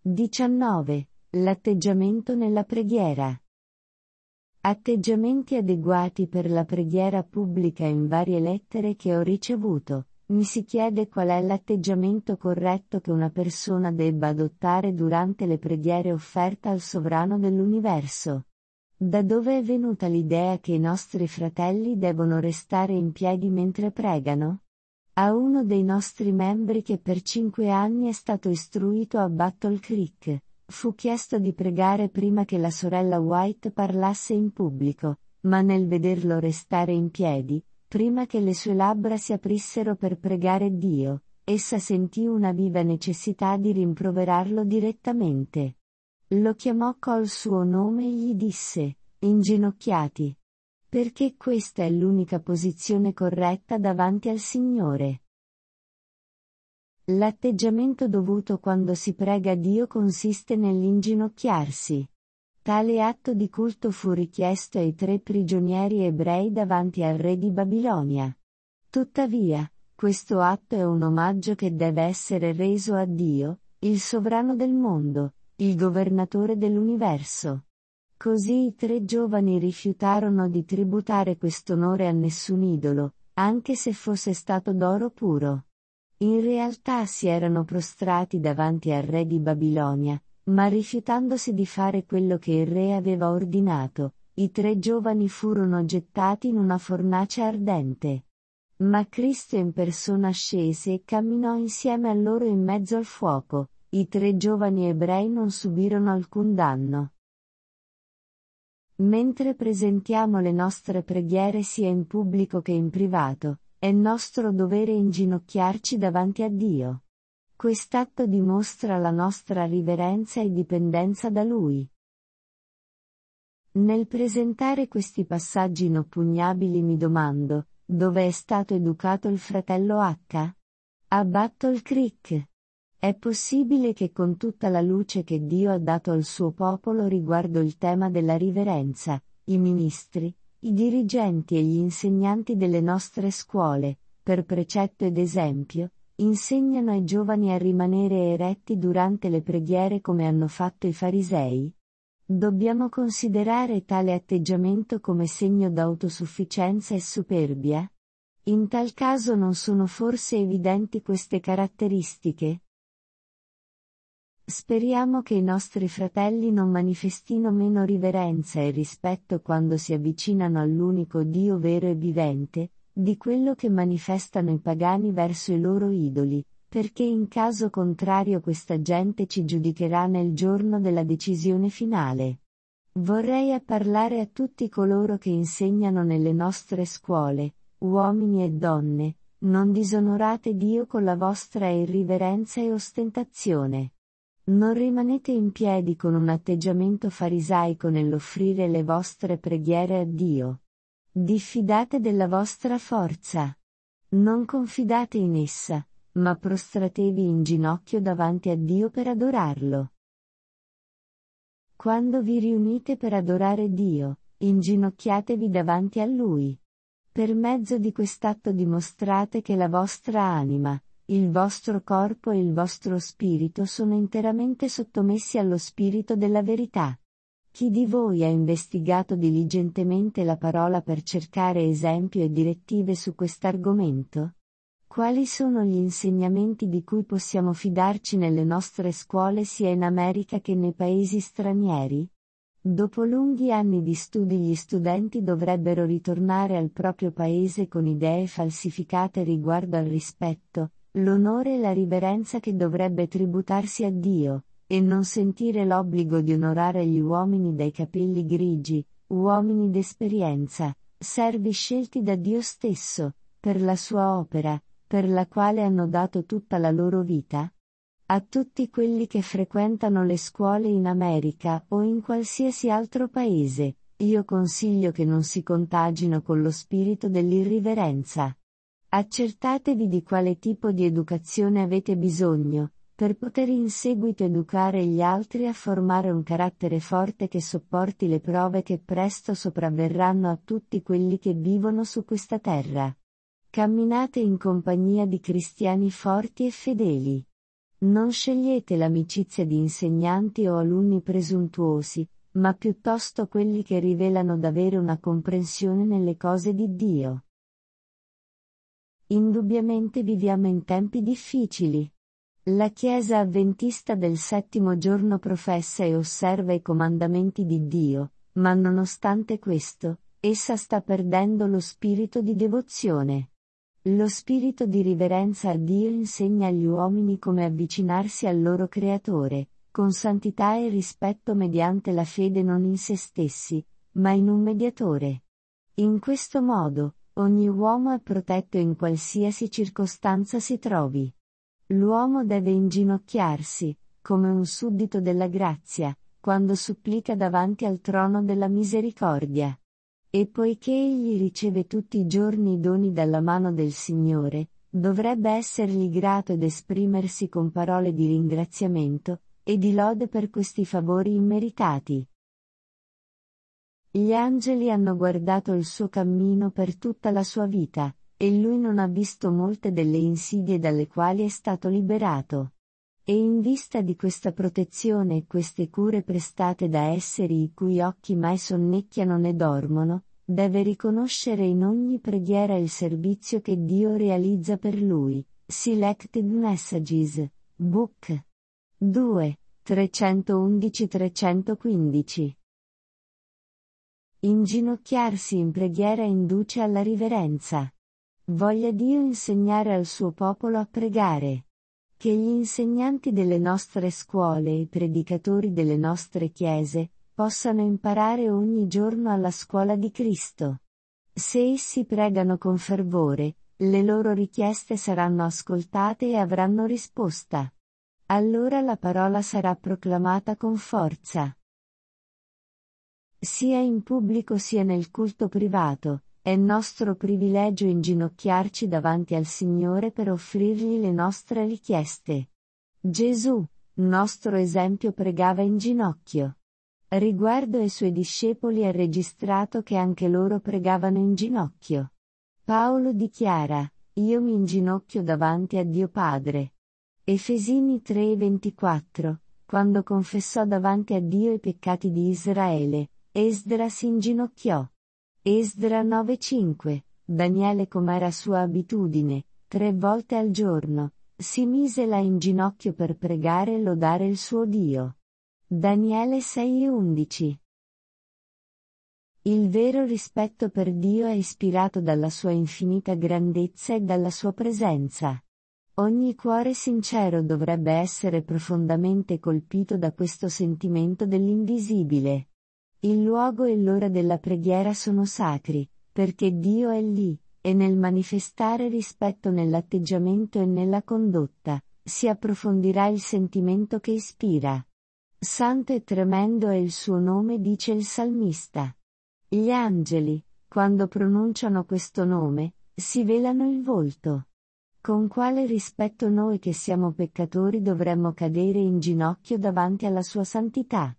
19. L'atteggiamento nella preghiera. Atteggiamenti adeguati per la preghiera pubblica. In varie lettere che ho ricevuto, mi si chiede qual è l'atteggiamento corretto che una persona debba adottare durante le preghiere offerte al Sovrano dell'universo. Da dove è venuta l'idea che i nostri fratelli devono restare in piedi mentre pregano? A uno dei nostri membri che per 5 anni è stato istruito a Battle Creek, fu chiesto di pregare prima che la sorella White parlasse in pubblico, ma nel vederlo restare in piedi, prima che le sue labbra si aprissero per pregare Dio, essa sentì una viva necessità di rimproverarlo direttamente. Lo chiamò col suo nome e gli disse, inginocchiati. Perché questa è l'unica posizione corretta davanti al Signore. L'atteggiamento dovuto quando si prega Dio consiste nell'inginocchiarsi. Tale atto di culto fu richiesto ai 3 prigionieri ebrei davanti al re di Babilonia. Tuttavia, questo atto è un omaggio che deve essere reso a Dio, il sovrano del mondo, il governatore dell'universo. Così i 3 giovani rifiutarono di tributare quest'onore a nessun idolo, anche se fosse stato d'oro puro. In realtà si erano prostrati davanti al re di Babilonia, ma rifiutandosi di fare quello che il re aveva ordinato, i 3 giovani furono gettati in una fornace ardente. Ma Cristo in persona scese e camminò insieme a loro in mezzo al fuoco. I 3 giovani ebrei non subirono alcun danno. Mentre presentiamo le nostre preghiere sia in pubblico che in privato, è nostro dovere inginocchiarci davanti a Dio. Quest'atto dimostra la nostra riverenza e dipendenza da Lui. Nel presentare questi passaggi inoppugnabili mi domando, dove è stato educato il fratello H? A Battle Creek. È possibile che con tutta la luce che Dio ha dato al suo popolo riguardo il tema della riverenza, i ministri, i dirigenti e gli insegnanti delle nostre scuole, per precetto ed esempio, insegnano ai giovani a rimanere eretti durante le preghiere come hanno fatto i farisei? Dobbiamo considerare tale atteggiamento come segno d'autosufficienza e superbia? In tal caso non sono forse evidenti queste caratteristiche? Speriamo che i nostri fratelli non manifestino meno riverenza e rispetto quando si avvicinano all'unico Dio vero e vivente, di quello che manifestano i pagani verso i loro idoli, perché in caso contrario questa gente ci giudicherà nel giorno della decisione finale. Vorrei parlare a tutti coloro che insegnano nelle nostre scuole, uomini e donne, non disonorate Dio con la vostra irriverenza e ostentazione. Non rimanete in piedi con un atteggiamento farisaico nell'offrire le vostre preghiere a Dio. Diffidate della vostra forza. Non confidate in essa, ma prostratevi in ginocchio davanti a Dio per adorarlo. Quando vi riunite per adorare Dio, inginocchiatevi davanti a Lui. Per mezzo di quest'atto dimostrate che la vostra anima, il vostro corpo e il vostro spirito sono interamente sottomessi allo spirito della verità. Chi di voi ha investigato diligentemente la parola per cercare esempio e direttive su quest'argomento? Quali sono gli insegnamenti di cui possiamo fidarci nelle nostre scuole sia in America che nei paesi stranieri? Dopo lunghi anni di studi gli studenti dovrebbero ritornare al proprio paese con idee falsificate riguardo al rispetto, l'onore e la riverenza che dovrebbe tributarsi a Dio, e non sentire l'obbligo di onorare gli uomini dai capelli grigi, uomini d'esperienza, servi scelti da Dio stesso, per la sua opera, per la quale hanno dato tutta la loro vita? A tutti quelli che frequentano le scuole in America o in qualsiasi altro paese, io consiglio che non si contagino con lo spirito dell'irriverenza. Accertatevi di quale tipo di educazione avete bisogno, per poter in seguito educare gli altri a formare un carattere forte che sopporti le prove che presto sopravverranno a tutti quelli che vivono su questa terra. Camminate in compagnia di cristiani forti e fedeli. Non scegliete l'amicizia di insegnanti o alunni presuntuosi, ma piuttosto quelli che rivelano d'avere una comprensione nelle cose di Dio. Indubbiamente viviamo in tempi difficili. La Chiesa Avventista del settimo giorno professa e osserva i comandamenti di Dio, ma nonostante questo, essa sta perdendo lo spirito di devozione. Lo spirito di riverenza a Dio insegna agli uomini come avvicinarsi al loro Creatore, con santità e rispetto mediante la fede non in se stessi, ma in un mediatore. In questo modo, ogni uomo è protetto in qualsiasi circostanza si trovi. L'uomo deve inginocchiarsi, come un suddito della grazia, quando supplica davanti al trono della misericordia. E poiché egli riceve tutti i giorni i doni dalla mano del Signore, dovrebbe essergli grato ed esprimersi con parole di ringraziamento e di lode per questi favori immeritati. Gli angeli hanno guardato il suo cammino per tutta la sua vita, e lui non ha visto molte delle insidie dalle quali è stato liberato. E in vista di questa protezione e queste cure prestate da esseri i cui occhi mai sonnecchiano né dormono, deve riconoscere in ogni preghiera il servizio che Dio realizza per lui. Selected Messages, Book 2, 311-315. Inginocchiarsi in preghiera induce alla riverenza. Voglia Dio insegnare al suo popolo a pregare. Che gli insegnanti delle nostre scuole e i predicatori delle nostre chiese possano imparare ogni giorno alla scuola di Cristo. Se essi pregano con fervore, le loro richieste saranno ascoltate e avranno risposta. Allora la parola sarà proclamata con forza. Sia in pubblico sia nel culto privato, è nostro privilegio inginocchiarci davanti al Signore per offrirgli le nostre richieste. Gesù, nostro esempio, pregava in ginocchio. Riguardo ai suoi discepoli è registrato che anche loro pregavano in ginocchio. Paolo dichiara: "Io mi inginocchio davanti a Dio Padre." Efesini 3:24, quando confessò davanti a Dio i peccati di Israele, Esdra si inginocchiò. Esdra 9:5, Daniele, come era sua abitudine, 3 volte al giorno, si mise là in ginocchio per pregare e lodare il suo Dio. Daniele 6:11. Il vero rispetto per Dio è ispirato dalla sua infinita grandezza e dalla sua presenza. Ogni cuore sincero dovrebbe essere profondamente colpito da questo sentimento dell'invisibile. Il luogo e l'ora della preghiera sono sacri, perché Dio è lì, e nel manifestare rispetto nell'atteggiamento e nella condotta, si approfondirà il sentimento che ispira. Santo e tremendo è il suo nome, dice il salmista. Gli angeli, quando pronunciano questo nome, si velano il volto. Con quale rispetto noi che siamo peccatori dovremmo cadere in ginocchio davanti alla sua santità?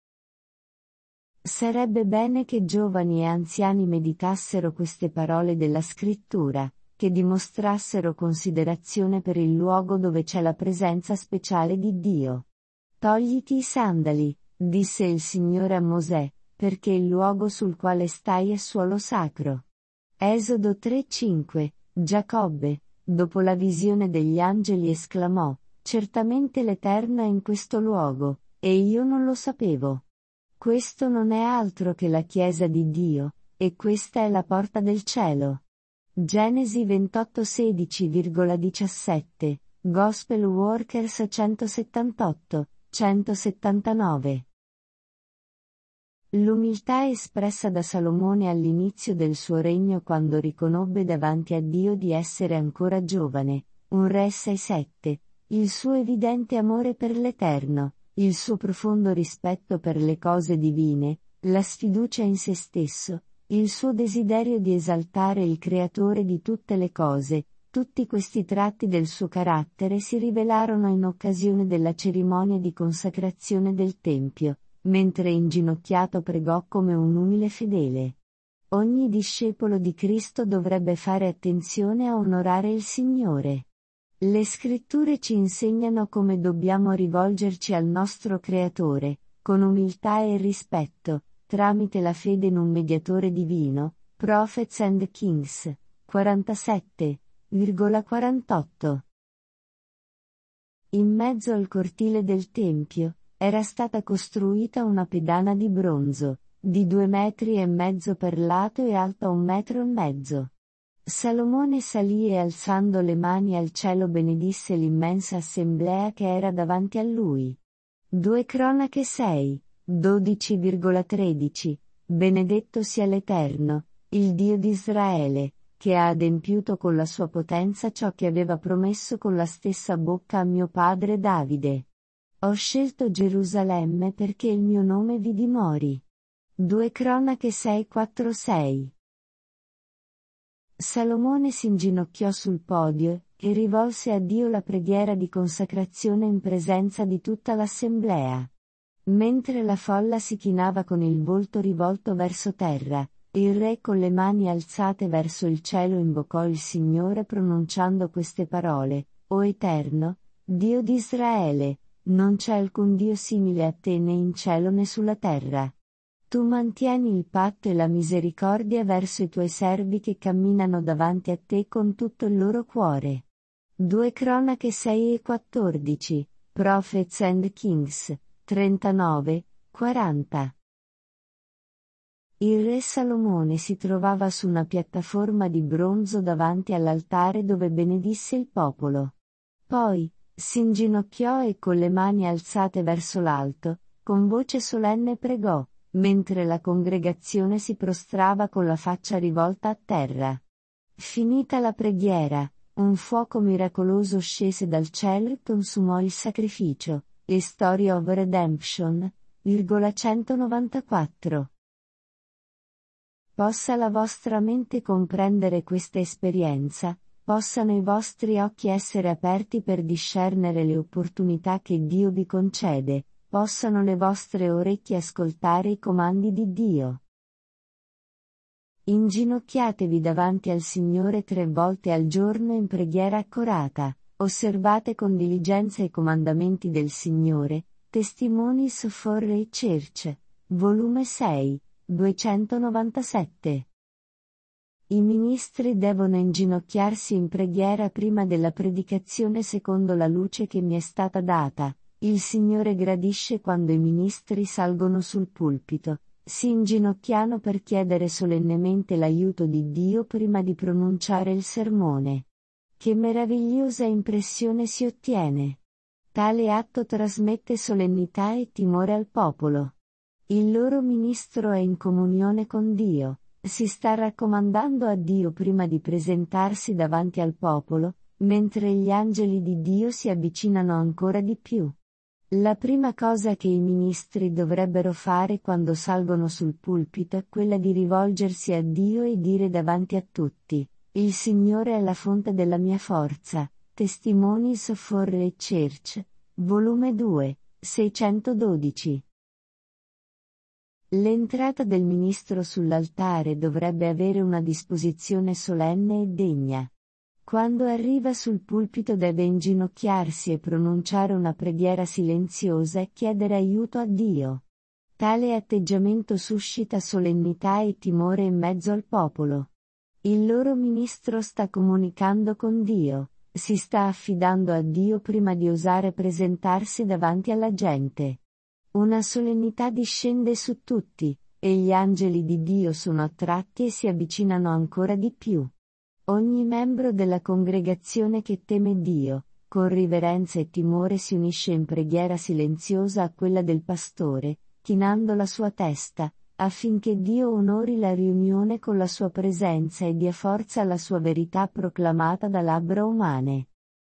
Sarebbe bene che giovani e anziani meditassero queste parole della Scrittura, che dimostrassero considerazione per il luogo dove c'è la presenza speciale di Dio. Togliti i sandali, disse il Signore a Mosè, perché il luogo sul quale stai è suolo sacro. Esodo 3:5, Giacobbe, dopo la visione degli angeli, esclamò: "Certamente l'Eterno è in questo luogo, e io non lo sapevo." Questo non è altro che la Chiesa di Dio, e questa è la porta del cielo. Genesi 28:16,17, Gospel Workers 178, 179. L'umiltà espressa da Salomone all'inizio del suo regno, quando riconobbe davanti a Dio di essere ancora giovane, un re 6:7, il suo evidente amore per l'Eterno, il suo profondo rispetto per le cose divine, la sfiducia in se stesso, il suo desiderio di esaltare il Creatore di tutte le cose, tutti questi tratti del suo carattere si rivelarono in occasione della cerimonia di consacrazione del Tempio, mentre inginocchiato pregò come un umile fedele. Ogni discepolo di Cristo dovrebbe fare attenzione a onorare il Signore. Le scritture ci insegnano come dobbiamo rivolgerci al nostro Creatore, con umiltà e rispetto, tramite la fede in un mediatore divino, Prophets and Kings, 47,48. In mezzo al cortile del Tempio, era stata costruita una pedana di bronzo, di 2,5 metri per lato e alta 1,5 metri. Salomone salì e alzando le mani al cielo benedisse l'immensa assemblea che era davanti a lui. 2 Cronache 6, 12,13. Benedetto sia l'Eterno, il Dio di Israele, che ha adempiuto con la sua potenza ciò che aveva promesso con la stessa bocca a mio padre Davide. Ho scelto Gerusalemme perché il mio nome vi dimori. 2 Cronache 6,4-6. Salomone si inginocchiò sul podio, e rivolse a Dio la preghiera di consacrazione in presenza di tutta l'assemblea. Mentre la folla si chinava con il volto rivolto verso terra, il re con le mani alzate verso il cielo invocò il Signore pronunciando queste parole: O Eterno, Dio di Israele, non c'è alcun Dio simile a te né in cielo né sulla terra. Tu mantieni il patto e la misericordia verso i tuoi servi che camminano davanti a te con tutto il loro cuore. 2 Cronache 6,14, Prophets and Kings, 39,40. Il re Salomone si trovava su una piattaforma di bronzo davanti all'altare dove benedisse il popolo. Poi, si inginocchiò e con le mani alzate verso l'alto, con voce solenne pregò, mentre la congregazione si prostrava con la faccia rivolta a terra. Finita la preghiera, un fuoco miracoloso scese dal cielo e consumò il sacrificio. A Story of Redemption, 194. Possa la vostra mente comprendere questa esperienza, possano i vostri occhi essere aperti per discernere le opportunità che Dio vi concede, possano le vostre orecchie ascoltare i comandi di Dio. Inginocchiatevi davanti al Signore 3 volte al giorno in preghiera accorata, osservate con diligenza i comandamenti del Signore. Testimonies for a Church, volume 6, 297. I ministri devono inginocchiarsi in preghiera prima della predicazione secondo la luce che mi è stata data. Il Signore gradisce quando i ministri salgono sul pulpito, si inginocchiano per chiedere solennemente l'aiuto di Dio prima di pronunciare il sermone. Che meravigliosa impressione si ottiene! Tale atto trasmette solennità e timore al popolo. Il loro ministro è in comunione con Dio, si sta raccomandando a Dio prima di presentarsi davanti al popolo, mentre gli angeli di Dio si avvicinano ancora di più. La prima cosa che i ministri dovrebbero fare quando salgono sul pulpito è quella di rivolgersi a Dio e dire davanti a tutti: Il Signore è la fonte della mia forza. Testimonies for a Church, volume 2, 612. L'entrata del ministro sull'altare dovrebbe avere una disposizione solenne e degna. Quando arriva sul pulpito deve inginocchiarsi e pronunciare una preghiera silenziosa e chiedere aiuto a Dio. Tale atteggiamento suscita solennità e timore in mezzo al popolo. Il loro ministro sta comunicando con Dio, si sta affidando a Dio prima di osare presentarsi davanti alla gente. Una solennità discende su tutti, e gli angeli di Dio sono attratti e si avvicinano ancora di più. Ogni membro della congregazione che teme Dio, con riverenza e timore si unisce in preghiera silenziosa a quella del pastore, chinando la sua testa, affinché Dio onori la riunione con la sua presenza e dia forza alla sua verità proclamata da labbra umane.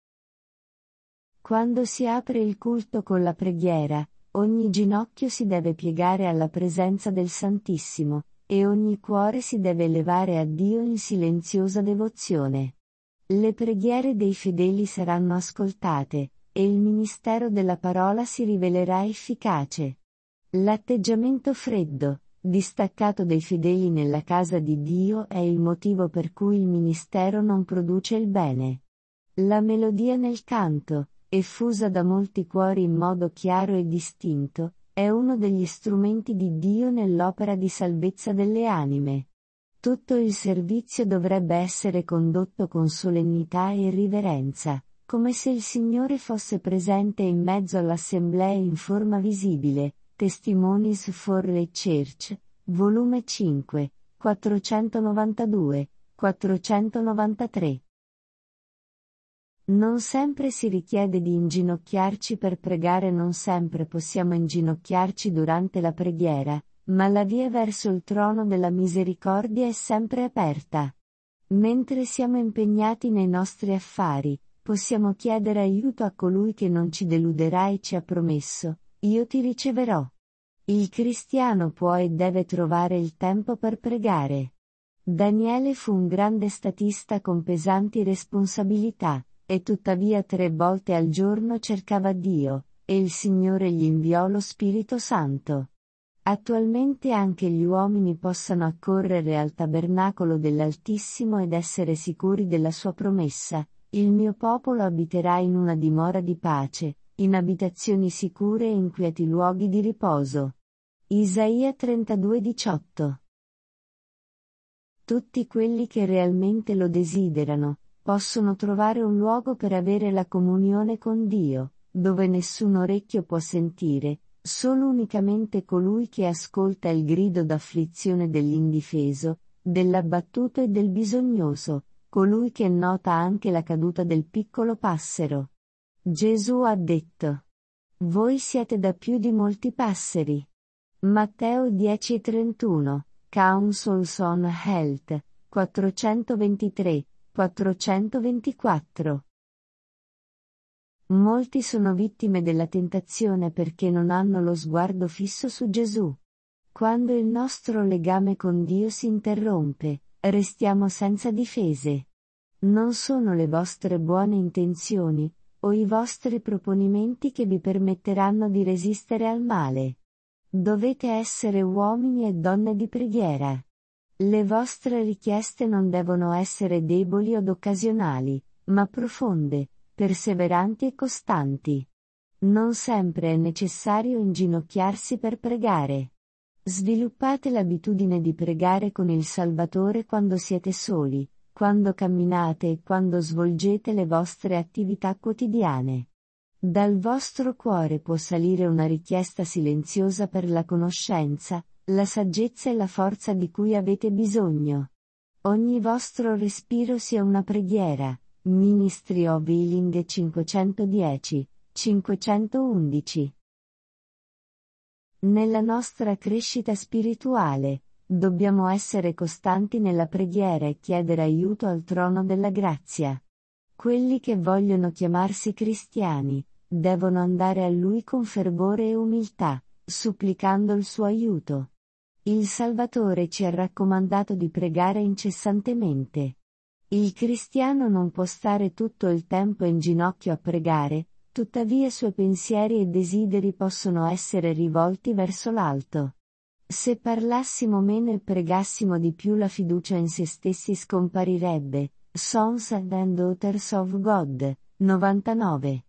Quando si apre il culto con la preghiera, ogni ginocchio si deve piegare alla presenza del Santissimo, e ogni cuore si deve elevare a Dio in silenziosa devozione. Le preghiere dei fedeli saranno ascoltate, e il ministero della parola si rivelerà efficace. L'atteggiamento freddo, distaccato dei fedeli nella casa di Dio è il motivo per cui il ministero non produce il bene. La melodia nel canto, effusa da molti cuori in modo chiaro e distinto, è uno degli strumenti di Dio nell'opera di salvezza delle anime. Tutto il servizio dovrebbe essere condotto con solennità e riverenza, come se il Signore fosse presente in mezzo all'assemblea in forma visibile. Testimonies for the Church, volume 5, 492, 493. Non sempre si richiede di inginocchiarci per pregare, non sempre possiamo inginocchiarci durante la preghiera, ma la via verso il trono della misericordia è sempre aperta. Mentre siamo impegnati nei nostri affari, possiamo chiedere aiuto a colui che non ci deluderà e ci ha promesso: io ti riceverò. Il cristiano può e deve trovare il tempo per pregare. Daniele fu un grande statista con pesanti responsabilità, e tuttavia 3 volte al giorno cercava Dio, e il Signore gli inviò lo Spirito Santo. Attualmente anche gli uomini possano accorrere al tabernacolo dell'Altissimo ed essere sicuri della sua promessa: il mio popolo abiterà in una dimora di pace, in abitazioni sicure e in quieti luoghi di riposo. Isaia 32:18. Tutti quelli che realmente lo desiderano, possono trovare un luogo per avere la comunione con Dio, dove nessun orecchio può sentire, solo unicamente colui che ascolta il grido d'afflizione dell'indifeso, dell'abbattuto e del bisognoso, colui che nota anche la caduta del piccolo passero. Gesù ha detto: voi siete da più di molti passeri. Matteo 10:31, Counsels on Health, 423, 424. Molti sono vittime della tentazione perché non hanno lo sguardo fisso su Gesù. Quando il nostro legame con Dio si interrompe, restiamo senza difese. Non sono le vostre buone intenzioni, o i vostri proponimenti che vi permetteranno di resistere al male. Dovete essere uomini e donne di preghiera. Le vostre richieste non devono essere deboli od occasionali, ma profonde, perseveranti e costanti. Non sempre è necessario inginocchiarsi per pregare. Sviluppate l'abitudine di pregare con il Salvatore quando siete soli, quando camminate e quando svolgete le vostre attività quotidiane. Dal vostro cuore può salire una richiesta silenziosa per la conoscenza, la saggezza e la forza di cui avete bisogno. Ogni vostro respiro sia una preghiera. Ministry of Healing 510, 511. Nella nostra crescita spirituale, dobbiamo essere costanti nella preghiera e chiedere aiuto al trono della grazia. Quelli che vogliono chiamarsi cristiani, devono andare a Lui con fervore e umiltà, supplicando il suo aiuto. Il Salvatore ci ha raccomandato di pregare incessantemente. Il cristiano non può stare tutto il tempo in ginocchio a pregare, tuttavia i suoi pensieri e desideri possono essere rivolti verso l'alto. Se parlassimo meno e pregassimo di più, la fiducia in se stessi scomparirebbe. Sons and Daughters of God, 99.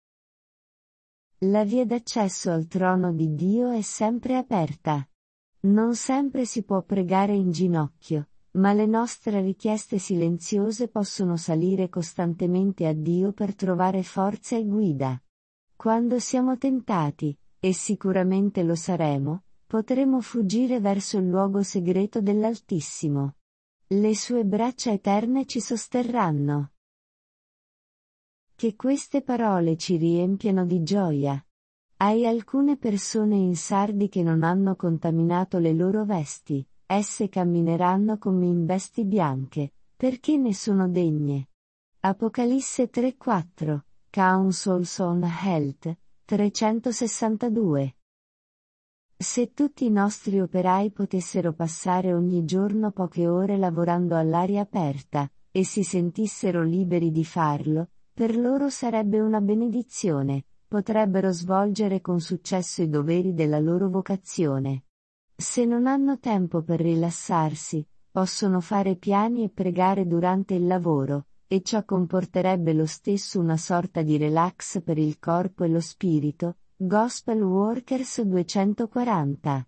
La via d'accesso al trono di Dio è sempre aperta. Non sempre si può pregare in ginocchio, ma le nostre richieste silenziose possono salire costantemente a Dio per trovare forza e guida. Quando siamo tentati, e sicuramente lo saremo, potremo fuggire verso il luogo segreto dell'Altissimo. Le sue braccia eterne ci sosterranno. Che queste parole ci riempiano di gioia. Hai alcune persone in Sardi che non hanno contaminato le loro vesti, esse cammineranno come in vesti bianche, perché ne sono degne. Apocalisse 3:4, Counsels on Health, 362. Se tutti i nostri operai potessero passare ogni giorno poche ore lavorando all'aria aperta, e si sentissero liberi di farlo, per loro sarebbe una benedizione, potrebbero svolgere con successo i doveri della loro vocazione. Se non hanno tempo per rilassarsi, possono fare piani e pregare durante il lavoro, e ciò comporterebbe lo stesso una sorta di relax per il corpo e lo spirito. Gospel Workers 240.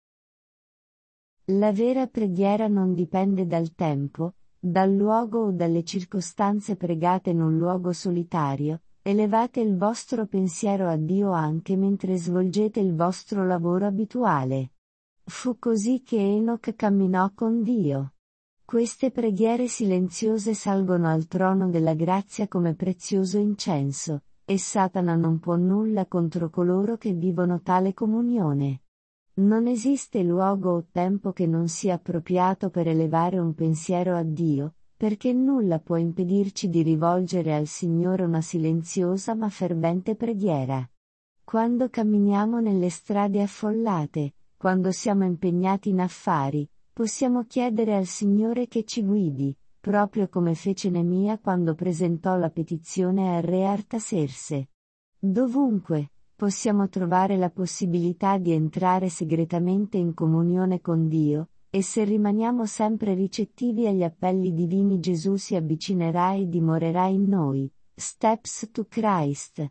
La vera preghiera non dipende dal tempo, dal luogo o dalle circostanze. Pregate in un luogo solitario, elevate il vostro pensiero a Dio anche mentre svolgete il vostro lavoro abituale. Fu così che Enoch camminò con Dio. Queste preghiere silenziose salgono al trono della grazia come prezioso incenso, e Satana non può nulla contro coloro che vivono tale comunione. Non esiste luogo o tempo che non sia appropriato per elevare un pensiero a Dio, perché nulla può impedirci di rivolgere al Signore una silenziosa ma fervente preghiera. Quando camminiamo nelle strade affollate, quando siamo impegnati in affari, possiamo chiedere al Signore che ci guidi, proprio come fece Nemia quando presentò la petizione al re Artaserse. Dovunque, possiamo trovare la possibilità di entrare segretamente in comunione con Dio, e se rimaniamo sempre ricettivi agli appelli divini Gesù si avvicinerà e dimorerà in noi. Steps to Christ.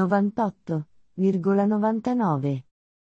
98,99.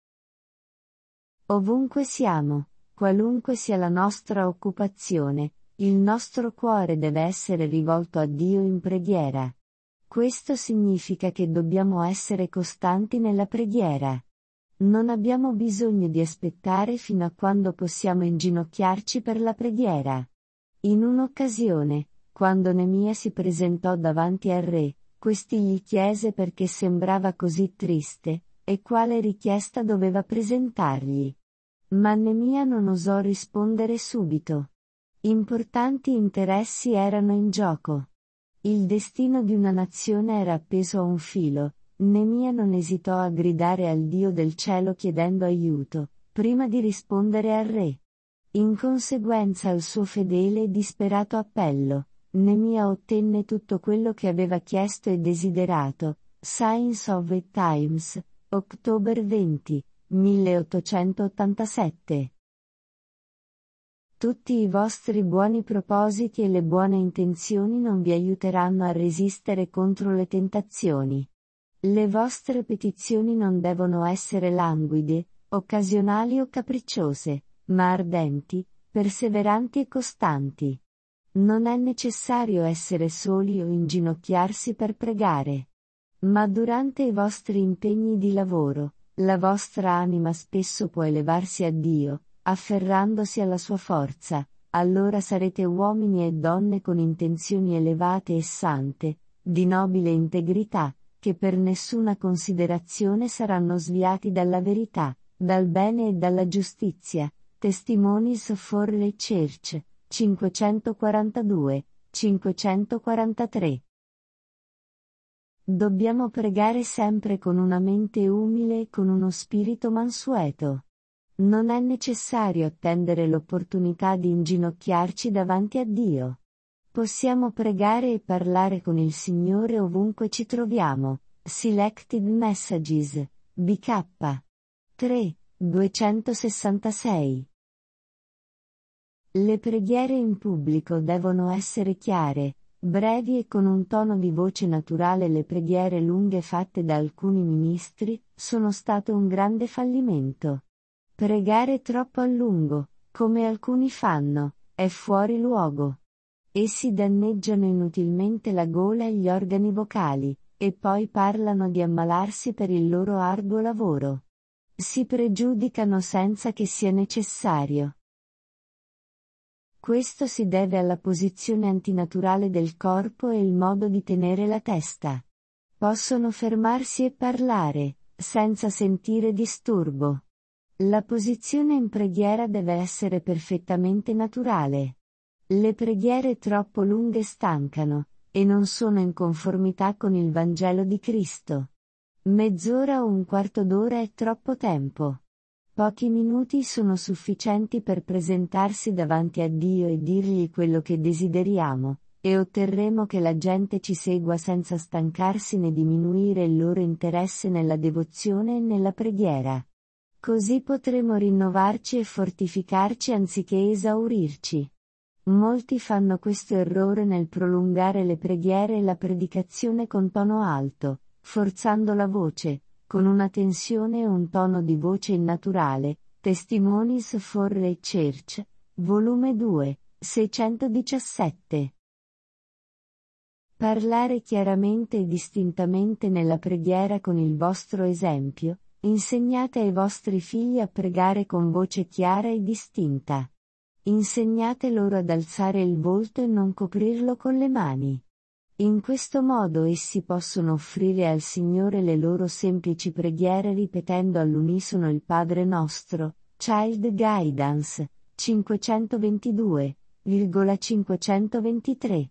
Ovunque siamo, qualunque sia la nostra occupazione, il nostro cuore deve essere rivolto a Dio in preghiera. Questo significa che dobbiamo essere costanti nella preghiera. Non abbiamo bisogno di aspettare fino a quando possiamo inginocchiarci per la preghiera. In un'occasione, quando Nemia si presentò davanti al re, questi gli chiese perché sembrava così triste, e quale richiesta doveva presentargli. Ma Nemia non osò rispondere subito. Importanti interessi erano in gioco. Il destino di una nazione era appeso a un filo. Nemia non esitò a gridare al Dio del cielo chiedendo aiuto, prima di rispondere al re. In conseguenza al suo fedele e disperato appello, Nemia ottenne tutto quello che aveva chiesto e desiderato. Signs of the Times, ottobre 20, 1887. Tutti i vostri buoni propositi e le buone intenzioni non vi aiuteranno a resistere contro le tentazioni. Le vostre petizioni non devono essere languide, occasionali o capricciose, ma ardenti, perseveranti e costanti. Non è necessario essere soli o inginocchiarsi per pregare. Ma durante i vostri impegni di lavoro, la vostra anima spesso può elevarsi a Dio, afferrandosi alla sua forza. Allora sarete uomini e donne con intenzioni elevate e sante, di nobile integrità, che per nessuna considerazione saranno sviati dalla verità, dal bene e dalla giustizia. Testimonies for the Church, 542, 543. Dobbiamo pregare sempre con una mente umile e con uno spirito mansueto. Non è necessario attendere l'opportunità di inginocchiarci davanti a Dio. Possiamo pregare e parlare con il Signore ovunque ci troviamo. Selected Messages, BK 3, 266. Le preghiere in pubblico devono essere chiare, brevi e con un tono di voce naturale. Le preghiere lunghe fatte da alcuni ministri sono state un grande fallimento. Pregare troppo a lungo, come alcuni fanno, è fuori luogo. Essi danneggiano inutilmente la gola e gli organi vocali, e poi parlano di ammalarsi per il loro arduo lavoro. Si pregiudicano senza che sia necessario. Questo si deve alla posizione antinaturale del corpo e il modo di tenere la testa. Possono fermarsi e parlare, senza sentire disturbo. La posizione in preghiera deve essere perfettamente naturale. Le preghiere troppo lunghe stancano, e non sono in conformità con il Vangelo di Cristo. Mezz'ora o un quarto d'ora è troppo tempo. Pochi minuti sono sufficienti per presentarsi davanti a Dio e dirgli quello che desideriamo, e otterremo che la gente ci segua senza stancarsi né diminuire il loro interesse nella devozione e nella preghiera. Così potremo rinnovarci e fortificarci anziché esaurirci. Molti fanno questo errore nel prolungare le preghiere e la predicazione con tono alto, forzando la voce, con una tensione e un tono di voce innaturale. Testimonies for the Church, volume 2, 617. Parlare chiaramente e distintamente nella preghiera con il vostro esempio. Insegnate ai vostri figli a pregare con voce chiara e distinta. Insegnate loro ad alzare il volto e non coprirlo con le mani. In questo modo essi possono offrire al Signore le loro semplici preghiere ripetendo all'unisono il Padre nostro. Child Guidance, 522,523.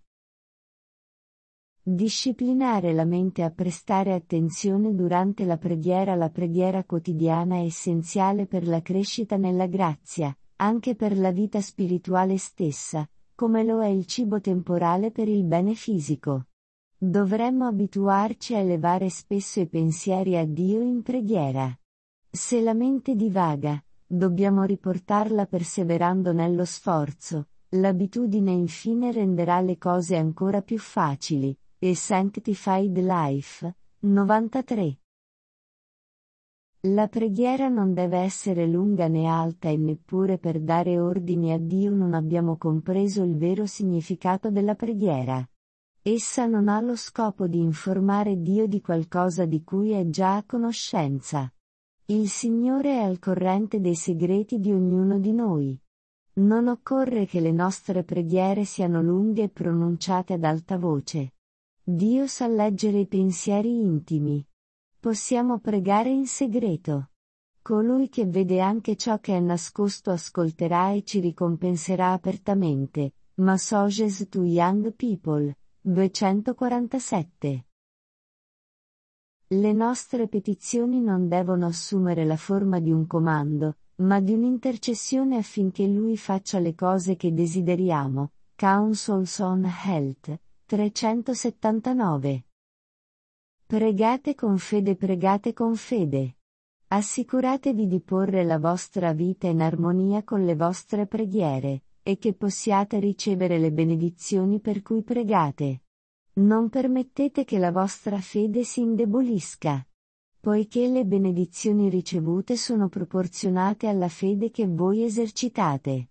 Disciplinare la mente a prestare attenzione durante la preghiera. La preghiera quotidiana è essenziale per la crescita nella grazia, anche per la vita spirituale stessa, come lo è il cibo temporale per il bene fisico. Dovremmo abituarci a elevare spesso i pensieri a Dio in preghiera. Se la mente divaga, dobbiamo riportarla perseverando nello sforzo. L'abitudine infine renderà le cose ancora più facili. E Sanctified Life, 93. La preghiera non deve essere lunga né alta e neppure per dare ordini a Dio non abbiamo compreso il vero significato della preghiera. Essa non ha lo scopo di informare Dio di qualcosa di cui è già a conoscenza. Il Signore è al corrente dei segreti di ognuno di noi. Non occorre che le nostre preghiere siano lunghe e pronunciate ad alta voce. Dio sa leggere i pensieri intimi. Possiamo pregare in segreto. Colui che vede anche ciò che è nascosto ascolterà e ci ricompenserà apertamente. Messages to Young People, 247. Le nostre petizioni non devono assumere la forma di un comando, ma di un'intercessione affinché Lui faccia le cose che desideriamo. Counsels on Health, 379. Pregate con fede. Pregate con fede. Assicuratevi di porre la vostra vita in armonia con le vostre preghiere, e che possiate ricevere le benedizioni per cui pregate. Non permettete che la vostra fede si indebolisca. Poiché le benedizioni ricevute sono proporzionate alla fede che voi esercitate.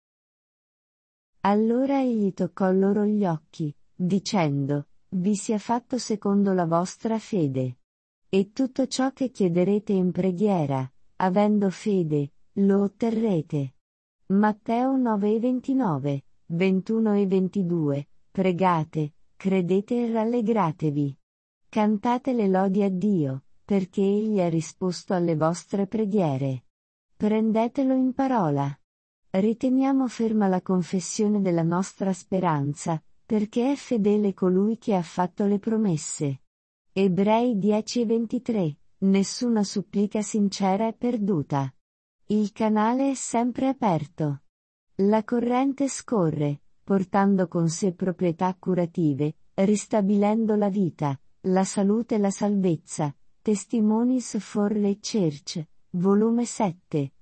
Allora egli toccò loro gli occhi, dicendo, vi sia fatto secondo la vostra fede. E tutto ciò che chiederete in preghiera, avendo fede, lo otterrete. Matteo 9:29, 21 e 22, pregate, credete e rallegratevi. Cantate le lodi a Dio, perché Egli ha risposto alle vostre preghiere. Prendetelo in parola. Riteniamo ferma la confessione della nostra speranza, perché è fedele colui che ha fatto le promesse. Ebrei 10:23, nessuna supplica sincera è perduta. Il canale è sempre aperto. La corrente scorre, portando con sé proprietà curative, ristabilendo la vita, la salute e la salvezza. Testimonies for the Church, volume 7,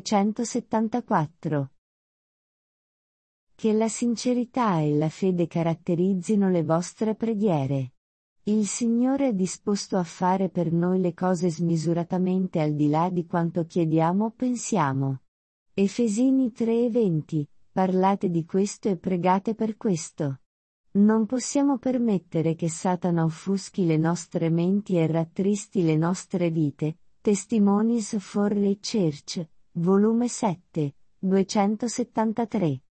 274. Che la sincerità e la fede caratterizzino le vostre preghiere. Il Signore è disposto a fare per noi le cose smisuratamente al di là di quanto chiediamo o pensiamo. Efesini 3:20, parlate di questo e pregate per questo. Non possiamo permettere che Satana offuschi le nostre menti e rattristi le nostre vite. Testimonies for the Church, volume 7, 273.